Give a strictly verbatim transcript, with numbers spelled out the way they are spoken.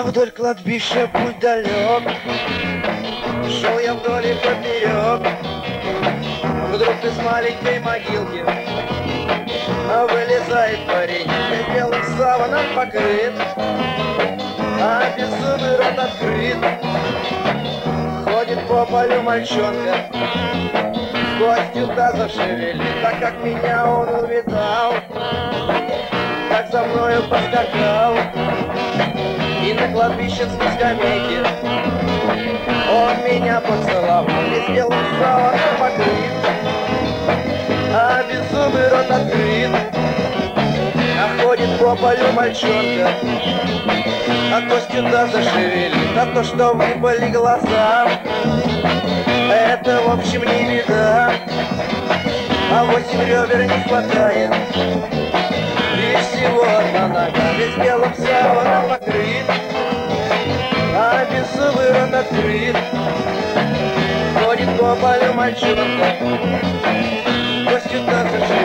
вдоль кладбища путь далек, шел я вдоль и поперек. Вдруг из маленькой могилки вылезает парень, весь белым саваном покрыт, а беззубый рот открыт. Ходит по полю мальчонка, костью да зашевелит, так как меня он увидал, так за мною поскакал. И на кладбищенской скамейке он меня поцеловал, весь белым саваном покрыт, а беззубый рот открыт. А ходит по полю мальчонка, а костью да зашевелит, а то, что выпали глаза, это в общем не беда. А восемь ребер не хватает, лишь всего одна нога, весь белым саваном покрыт, а беззубый рот открыт. Ходит по полю мальчонка, костью да зашевелит,